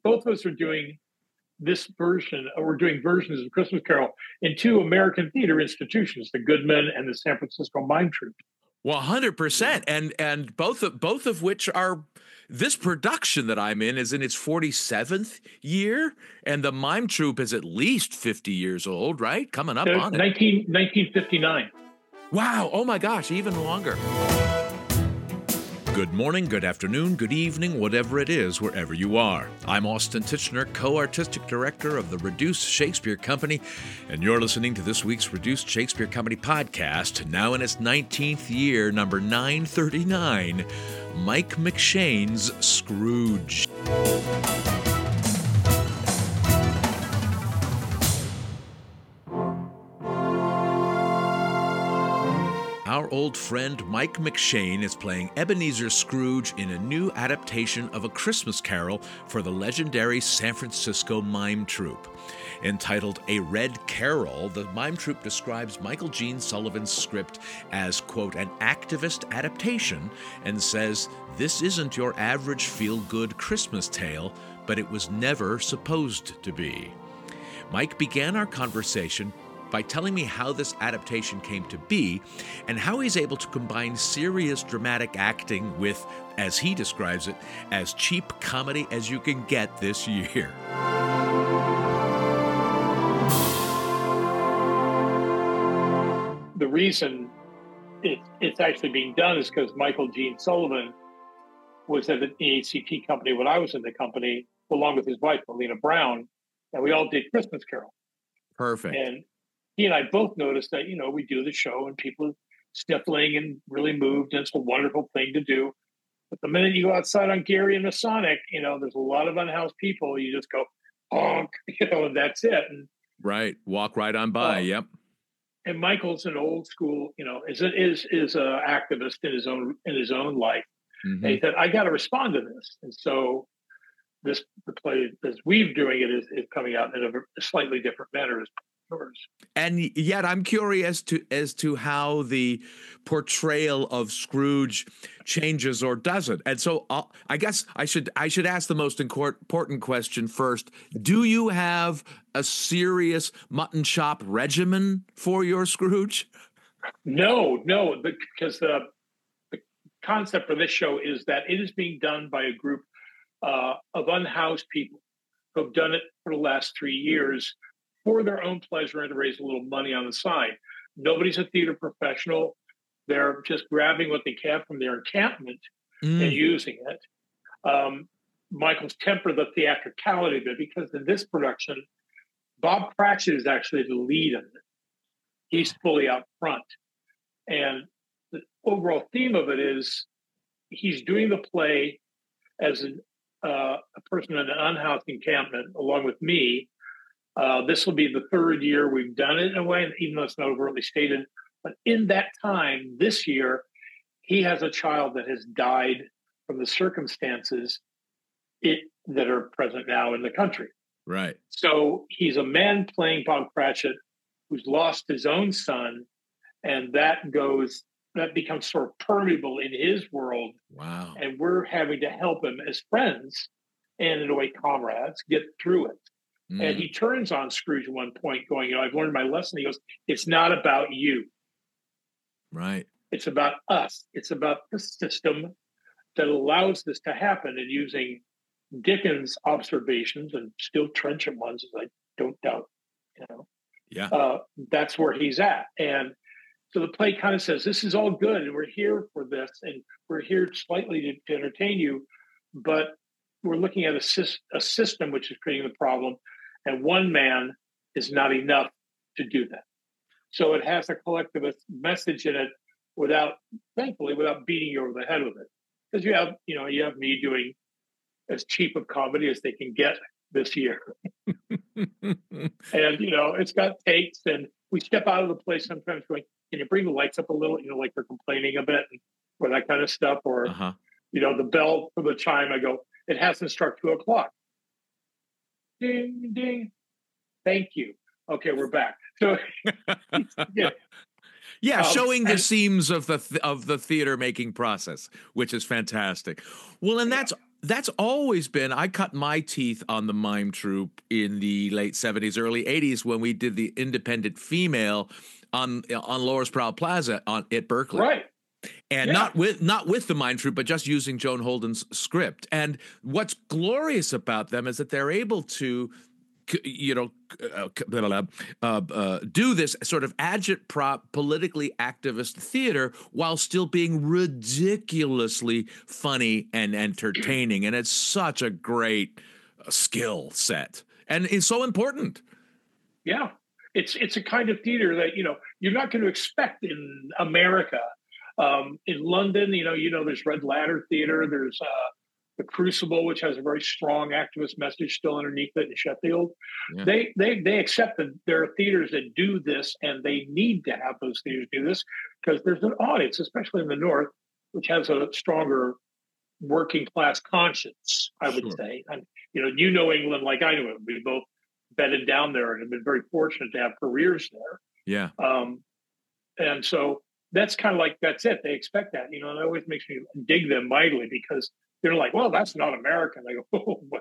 both of us are doing this version, or we're doing versions of Christmas Carol in two American theater institutions, the Goodman and the San Francisco Mime Troupe. Well, 100%, and both of which are, this production that I'm in is in its 47th year, and the Mime Troupe is at least 50 years old, right? Coming up on it. 1959. Wow! Oh my gosh, even longer. Good morning, good afternoon, good evening, whatever it is, wherever you are. I'm Austin Tichenor, co-artistic director of the Reduced Shakespeare Company, and you're listening to this week's Reduced Shakespeare Company podcast, now in its 19th year, number 939, Mike McShane's Scrooge. Our old friend Mike McShane is playing Ebenezer Scrooge in a new adaptation of A Christmas Carol for the legendary San Francisco Mime Troupe. Entitled A Red Carol, the Mime Troupe describes Michael Gene Sullivan's script as, quote, an activist adaptation, and says, this isn't your average feel-good Christmas tale, but it was never supposed to be. Mike began our conversation by telling me how this adaptation came to be and how he's able to combine serious dramatic acting with, as he describes it, as cheap comedy as you can get this year. The reason it's actually being done is because Michael Gene Sullivan was at the ACT company when I was in the company, along with his wife, Melina Brown, and we all did Christmas Carol. Perfect. And he and I both noticed that, we do the show and people are sniffling and really moved, and it's a wonderful thing to do. But the minute you go outside on Gary and Masonic, there's a lot of unhoused people. You just go, honk, and that's it. And, right. Walk right on by. Yep. And Michael's an old school, is an activist in his own life. Mm-hmm. And he said, I got to respond to this. And so the play, as we're doing it, is coming out in a slightly different manner as yours. And yet I'm curious as to how the portrayal of Scrooge changes or doesn't. And so I guess I should ask the most important question first. Do you have a serious mutton chop regimen for your Scrooge? No, because the concept for this show is that it is being done by a group of unhoused people who have done it for the last 3 years for their own pleasure and to raise a little money on the side. Nobody's a theater professional. They're just grabbing what they can from their encampment and using it. Michael's tempered the theatricality of it because in this production, Bob Cratchit is actually the lead in it. He's fully out front. And the overall theme of it is he's doing the play as a person in an unhoused encampment along with me. This will be the third year we've done it in a way, even though it's not overtly stated. But in that time, this year, he has a child that has died from the circumstances that are present now in the country. Right. So he's a man playing Bob Cratchit who's lost his own son, and that becomes sort of permeable in his world. Wow. And we're having to help him as friends and, in a way, comrades get through it. And he turns on Scrooge at one point going, I've learned my lesson. He goes, it's not about you. Right. It's about us. It's about the system that allows this to happen. And using Dickens' observations, and still trenchant ones, as I don't doubt, Yeah. That's where he's at. And so the play kind of says, this is all good, and we're here for this, and we're here slightly to entertain you, but we're looking at a system which is creating the problem. And one man is not enough to do that. So it has a collectivist message in it without beating you over the head with it. Because you have me doing as cheap a comedy as they can get this year. And, it's got takes, and we step out of the place sometimes going, can you bring the lights up a little? Like they're complaining a bit or that kind of stuff. Or, the bell for the chime, I go, it hasn't struck 2:00. Ding, ding. Thank you. Okay, we're back. So, yeah. Yeah, showing the And seams of the theater making process, which is fantastic. Well, and that's always been. I cut my teeth on the mime troupe in the late '70s, early '80s when we did the independent female on Lower Sproul Plaza at Berkeley. right, And yeah, not with the mime troupe, but just using Joan Holden's script. And what's glorious about them is that they're able to, do this sort of agitprop, politically activist theater while still being ridiculously funny and entertaining. And it's such a great skill set, and it's so important. yeah. It's a kind of theater that you're not going to expect in America. In London, there's Red Ladder Theater. There's the Crucible, which has a very strong activist message still underneath it in Sheffield. Yeah. They accept that there are theaters that do this, and they need to have those theaters do this because there's an audience, especially in the North, which has a stronger working class conscience, I would say. And England like I know it. We both bedded down there and have been very fortunate to have careers there. Yeah. And so that's kind of like, that's it. They expect that, it always makes me dig them mightily because they're like, well, that's not American. I go, oh, but,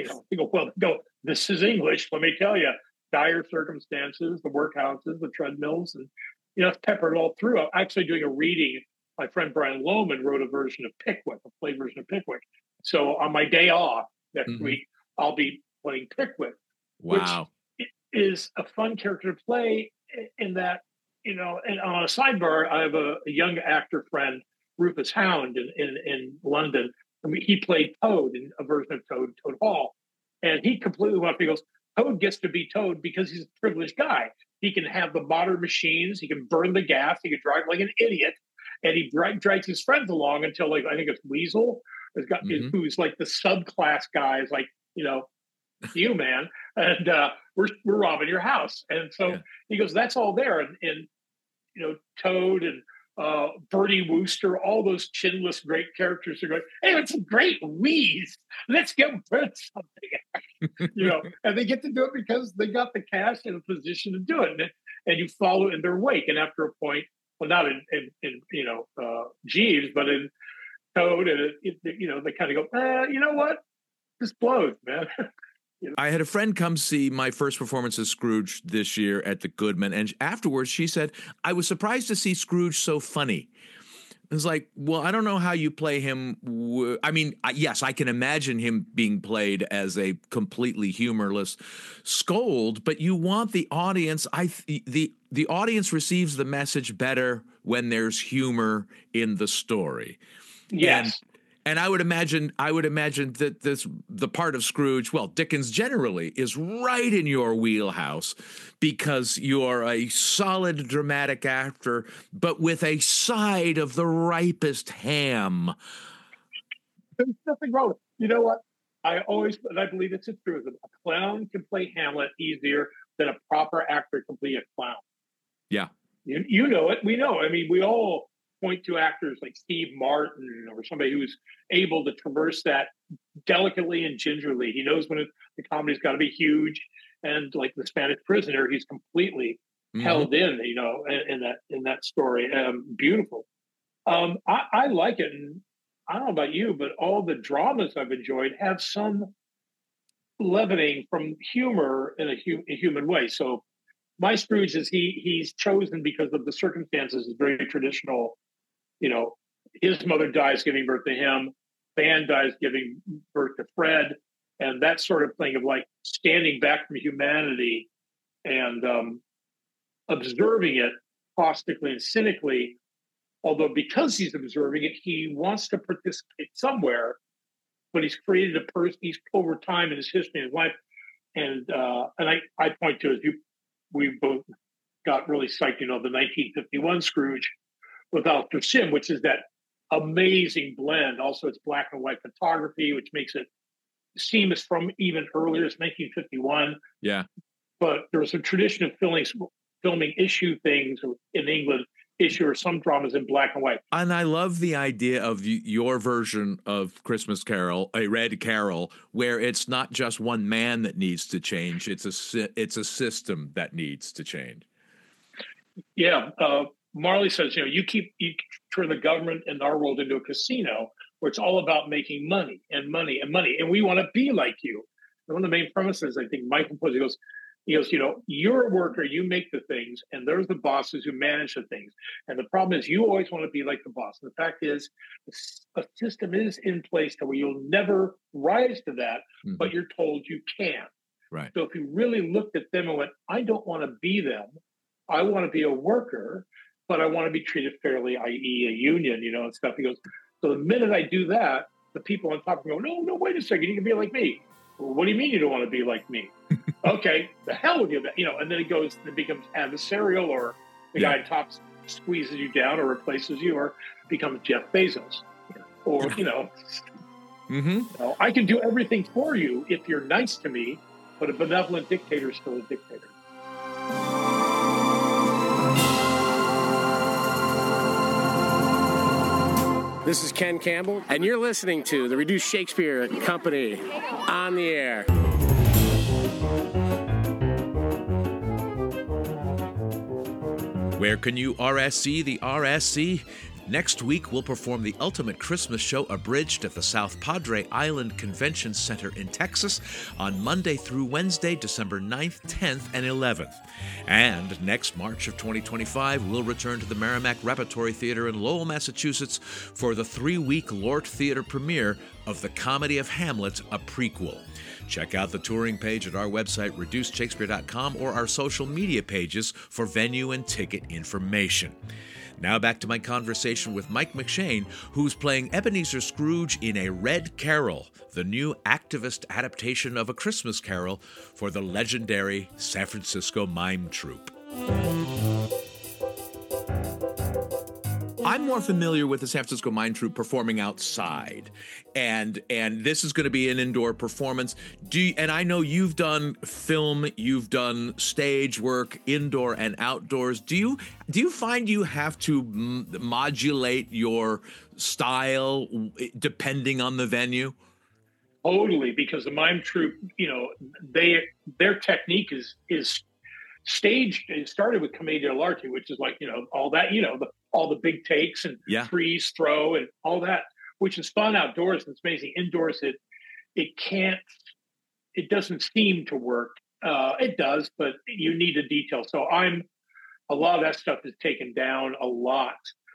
this is English. Let me tell you, dire circumstances, the workhouses, the treadmills, and, it's peppered all through. I'm actually doing a reading. My friend Brian Lohman wrote a version of Pickwick, a play version of Pickwick. So on my day off next week, I'll be playing Pickwick. Wow. Which is a fun character to play in that, and on a sidebar, I have a young actor friend, Rufus Hound in London. I mean, he played Toad in a version of Toad Hall. And he completely went up. He goes, Toad gets to be Toad because he's a privileged guy. He can have the modern machines. He can burn the gas. He can drive like an idiot. And he drags his friends along until, I think it's Weasel, who's like the subclass guy, is like, you, man, and we're robbing your house. And so he goes, that's all there. And Toad and Bertie Wooster, all those chinless great characters are going, hey, it's a great wheeze. Let's get something. And they get to do it because they got the cash and a position to do it. And you follow in their wake. And after a point, well, not in Jeeves, but in Toad, and they kind of go, you know what? This blows, man. I had a friend come see my first performance as Scrooge this year at the Goodman, and afterwards she said, I was surprised to see Scrooge so funny. It's like, well, I don't know how you play him. I mean, yes, I can imagine him being played as a completely humorless scold, but you want the audience. The audience receives the message better when there's humor in the story. Yes. And I would imagine that the part of Scrooge, well, Dickens generally, is right in your wheelhouse because you're a solid dramatic actor, but with a side of the ripest ham. There's nothing wrong with it. You know what? I believe it's a truism. A clown can play Hamlet easier than a proper actor can play a clown. Yeah. You know it. We know. I mean, we all point to actors like Steve Martin or somebody who's able to traverse that delicately and gingerly. He knows when the comedy's got to be huge, and like The Spanish Prisoner, he's completely held in, in that story. Beautiful. I like it, and I don't know about you, but all the dramas I've enjoyed have some leavening from humor in a human way. So my Scrooge is he's chosen because of the circumstances. Is very traditional. His mother dies giving birth to him. Fan dies giving birth to Fred, and that sort of thing of like standing back from humanity and observing it caustically and cynically. Although because he's observing it, he wants to participate somewhere, but he's created a person. He's over time in his history, his life, and I point to, as we both got really psyched, the 1951 Scrooge with Alistair Sim, which is that amazing blend. Also, it's black and white photography, which makes it seem as from even earlier. It's 1951. Yeah. But there was a tradition of filming issue things in England, issue or some dramas in black and white. And I love the idea of your version of Christmas Carol, A Red Carol, where it's not just one man that needs to change. It's a system that needs to change. Yeah. Marley says, you turn the government and our world into a casino where it's all about making money and money and money, and we want to be like you. And one of the main premises I think Michael puts, he goes, you're a worker, you make the things, and there's the bosses who manage the things. And the problem is you always want to be like the boss. And the fact is, a system is in place to where you'll never rise to that, but you're told you can. Right. So if you really looked at them and went, I don't want to be them, I want to be a worker, but I want to be treated fairly, i.e. a union, and stuff. He goes, so the minute I do that, the people on top go, no, wait a second, you can be like me. Well, what do you mean you don't want to be like me? Okay, the hell with you, and then it becomes adversarial, or the guy on top squeezes you down or replaces you, or becomes Jeff Bezos, or, I can do everything for you if you're nice to me, but a benevolent dictator is still a dictator. This is Ken Campbell, and you're listening to the Reduced Shakespeare Company on the air. Where can you RSC the RSC? Next week, we'll perform the ultimate Christmas show abridged at the South Padre Island Convention Center in Texas on Monday through Wednesday, December 9th, 10th, and 11th. And next March of 2025, we'll return to the Merrimack Repertory Theater in Lowell, Massachusetts for the 3-week Lort Theater premiere of The Comedy of Hamlet, a prequel. Check out the touring page at our website, reducedshakespeare.com, or our social media pages for venue and ticket information. Now back to my conversation with Mike McShane, who's playing Ebenezer Scrooge in A Red Carol, the new activist adaptation of A Christmas Carol for the legendary San Francisco Mime Troupe. I'm more familiar with the San Francisco Mime Troupe performing outside, and this is going to be an indoor performance. And I know you've done film, you've done stage work, indoor and outdoors. Do you find you have to modulate your style depending on the venue? Totally, because the Mime Troupe, their technique is staged. It started with Commedia dell'arte, which is like all that, all the big takes and freeze, throw, and all that, which is fun outdoors. And it's amazing. Indoors, it doesn't seem to work. It does, but you need a detail. So a lot of that stuff is taken down a lot.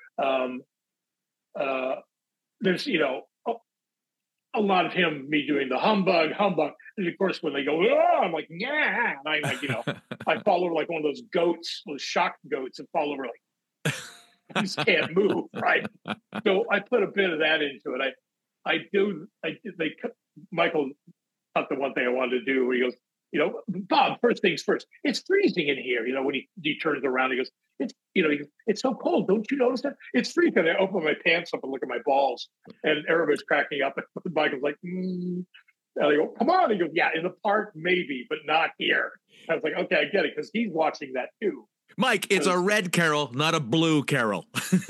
There's, a lot of me doing the humbug. And of course, when they go, oh, I'm like, yeah. And I fall over like one of those goats, those shock goats, and fall over like, I just can't move, right? So I put a bit of that into it. Michael cut the one thing I wanted to do where he goes, Bob, first things first, it's freezing in here. When he turns around, he goes, it's so cold. Don't you notice that? It's freezing. And I open my pants up and look at my balls, and everybody's cracking up. And Michael's like, And I go, come on. He goes, yeah, in the park, maybe, but not here. I was like, okay, I get it, because he's watching that too. Mike, it's a red carol, not a blue carol.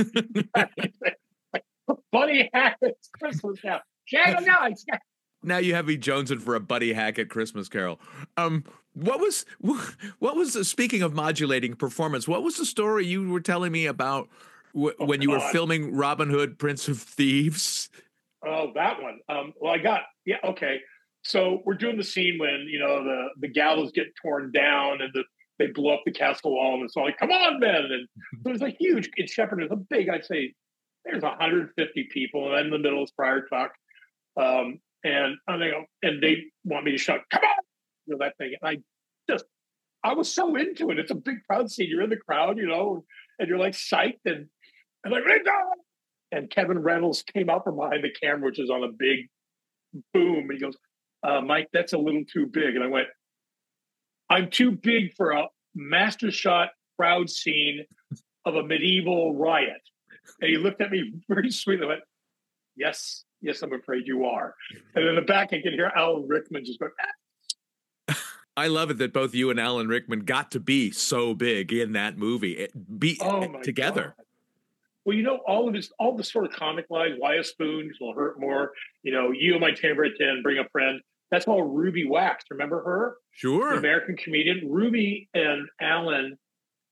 Buddy Hackett's Christmas now. Now you have me jonesing for a Buddy Hackett Christmas Carol. What was speaking of modulating performance? What was the story you were telling me about when you were filming Robin Hood, Prince of Thieves? Oh, that one. Okay. So we're doing the scene when the gallows get torn down and they blow up the castle wall, and it's all like, come on, men. And there's a huge, in Shepherd, there's a big, I'd say, there's 150 people, and I'm in the middle of Friar Tuck. And they want me to shout, come on, that thing. And I was so into it. It's a big crowd scene. You're in the crowd, and you're like psyched, and like, and Kevin Reynolds came out from behind the camera, which is on a big boom. And he goes, Mike, that's a little too big. And I went, I'm too big for a master shot crowd scene of a medieval riot. And he looked at me very sweetly and went, yes, I'm afraid you are. And in the back, I can hear Alan Rickman just go, I love it that both you and Alan Rickman got to be so big in that movie. Together. God. Well, all the sort of comic lines, why a spoon will hurt more, you and my tambourine and bring a friend. That's all Ruby Wax. Remember her? Sure. The American comedian. Ruby and Alan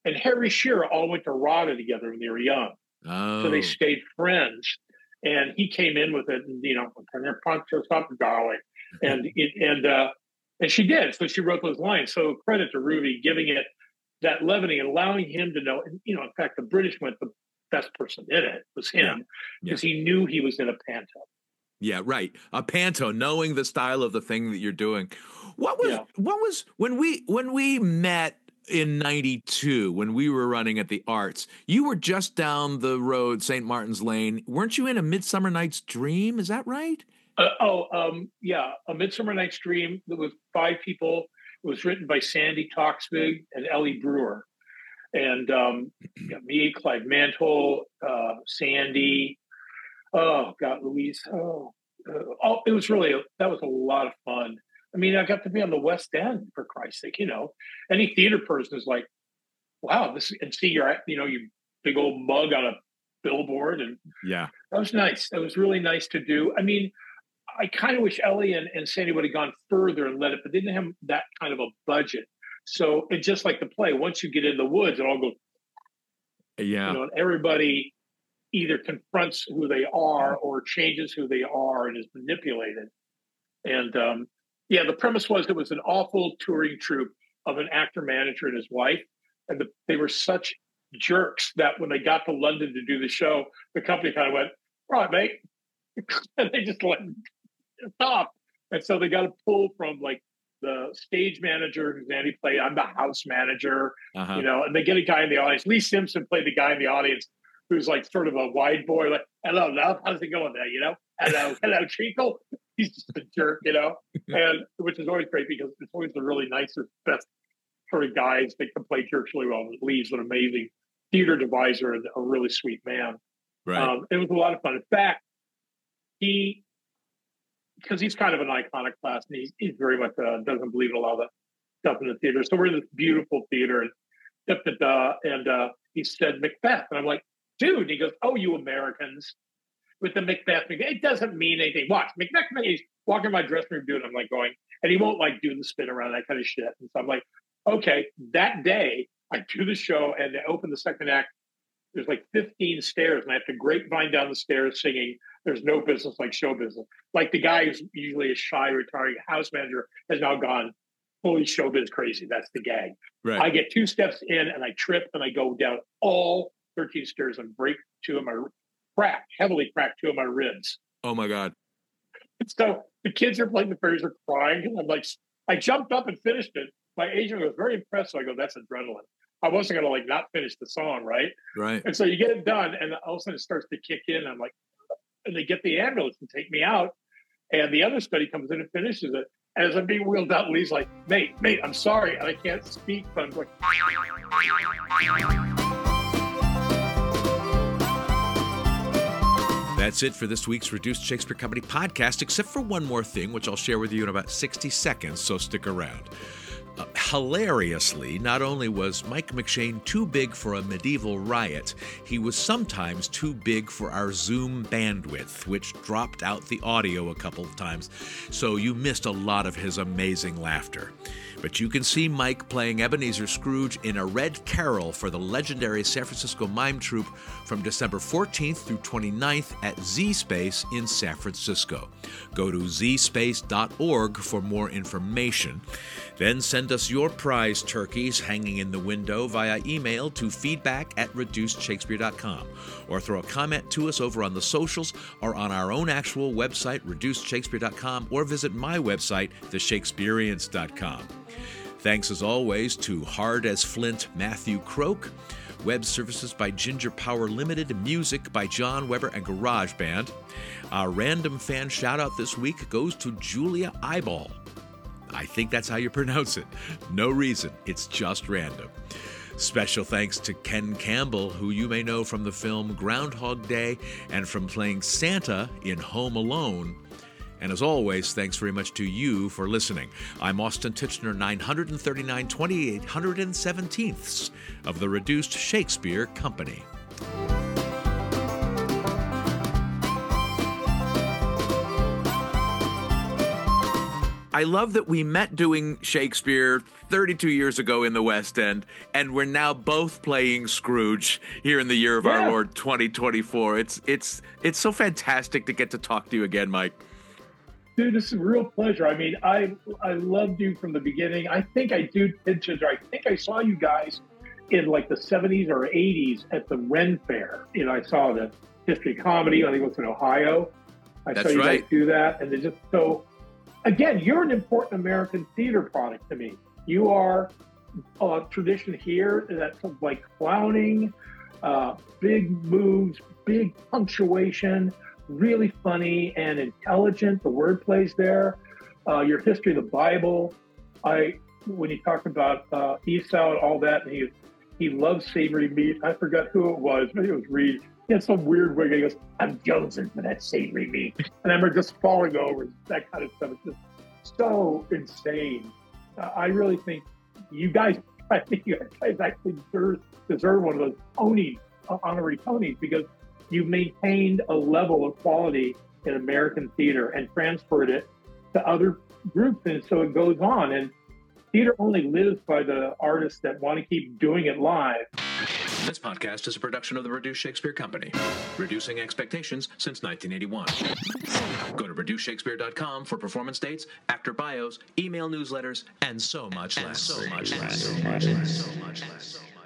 and Harry Shearer all went to RADA together when they were young. Oh. So they stayed friends. And he came in with it, and can you punch us up, darling? And she did. So she wrote those lines. So credit to Ruby giving it that levity and allowing him to know. And in fact, the British went, the best person in it was him because he knew he was in a panto. Yeah, right. A panto, knowing the style of the thing that you're doing. What was when we met in 92, when we were running at the Arts, you were just down the road, St. Martin's Lane. Weren't you in A Midsummer Night's Dream? Is that right? A Midsummer Night's Dream. There was 5 people. It was written by Sandy Toksvig and Ellie Brewer. And me, Clive Mantle, Sandy, Louise. It was that was a lot of fun. I mean, I got to be on the West End, for Christ's sake. Any theater person is like, wow, and see your big old mug on a billboard. And that was nice. That was really nice to do. I mean, I kind of wish Ellie and Sandy would have gone further and let it, but they didn't have that kind of a budget. So it's just like the play. Once you get in the woods, it all goes, and everybody either confronts who they are or changes who they are and is manipulated. And, the premise was it was an awful touring troupe of an actor manager and his wife. And they were such jerks that when they got to London to do the show, the company kind of went, right, mate. And they just let stop. And so they got a pull from like the stage manager who's Andy played. I'm the house manager, and they get a guy in the audience. Lee Simpson played the guy in the audience who's like sort of a wide boy, like, hello, love, how's it going there? Hello, Treacle. He's just a jerk, and which is always great because it's always the really nicest, best sort of guys that can play jerks really well. Lee's an amazing theater deviser and a really sweet man. Right. It was a lot of fun. In fact, because he's kind of an iconoclast and he's very much doesn't believe in a lot of the stuff in the theater. So we're in this beautiful theater and he said Macbeth. And I'm like, dude, and he goes, oh, you Americans with the Macbeth. It doesn't mean anything. Watch, Macbeth, he's walking in my dressing room doing it. I'm like going, and he won't like do the spin around, that kind of shit. And so I'm like, okay, that day I do the show and they open the second act. There's like 15 stairs and I have to grapevine down the stairs singing There's No Business Like Show Business. Like the guy who's usually a shy, retiring house manager has now gone fully showbiz crazy. That's the gag. Right. I get 2 steps in and I trip and I go down all 13 stairs and break heavily crack 2 of my ribs. Oh my God. So the kids are playing the fairies are crying. And I'm like, I jumped up and finished it. My agent was very impressed. So I go, that's adrenaline. I wasn't going to like not finish the song. Right. Right. And so you get it done and all of a sudden it starts to kick in. I'm like, and they get the ambulance and take me out. And the other study comes in and finishes it. And as I'm being wheeled out, Lee's like, mate, I'm sorry. And I can't speak, but I'm going. That's it for this week's Reduced Shakespeare Company podcast, except for one more thing, which I'll share with you in about 60 seconds, so stick around. Hilariously, not only was Mike McShane too big for a medieval riot, he was sometimes too big for our Zoom bandwidth, which dropped out the audio a couple of times, so you missed a lot of his amazing laughter. But you can see Mike playing Ebenezer Scrooge in A Red Carol for the legendary San Francisco Mime Troupe from December 14th through 29th at Z-Space in San Francisco. Go to zspace.org for more information. Then send us your prize turkeys hanging in the window via email to feedback@reducedshakespeare.com, or throw a comment to us over on the socials or on our own actual website, reducedshakespeare.com, or visit my website, theshakespeareans.com. Thanks as always to Hard as Flint Matthew Croak, web services by Ginger Power Limited, music by John Weber and GarageBand. Our random fan shout-out this week goes to Julia Eyeball. I think that's how you pronounce it. No reason. It's just random. Special thanks to Ken Campbell, who you may know from the film Groundhog Day and from playing Santa in Home Alone. And as always, thanks very much to you for listening. I'm Austin Tichenor, 939 2817ths of the Reduced Shakespeare Company. I love that we met doing Shakespeare 32 years ago in the West End, and we're now both playing Scrooge here in the year of our Lord 2024. It's so fantastic to get to talk to you again, Mike. Dude, this is a real pleasure. I mean, I loved you from the beginning. I think I saw you guys in like the 70s or 80s at the Ren Fair. You know, I saw the History of Comedy. I think it was in Ohio. I saw you guys do that. And they're just so, again, you're an important American theater product to me. You are a tradition here that's like clowning, big moves, big punctuation, really funny and intelligent. The wordplay's there. Your history of the Bible. When you talked about Esau and all that, and he loves savory meat. I forgot who it was. Maybe it was Reed. He had some weird way. He goes, "I'm jonesing for that savory meat," and I remember just falling over. That kind of stuff. It's just so insane. I really think you guys actually deserve one of those honorary Tonys, because you've maintained a level of quality in American theater and transferred it to other groups. And so it goes on. And theater only lives by the artists that want to keep doing it live. This podcast is a production of the Reduce Shakespeare Company, reducing expectations since 1981. Go to reduceshakespeare.com for performance dates, actor bios, email newsletters, and so much less.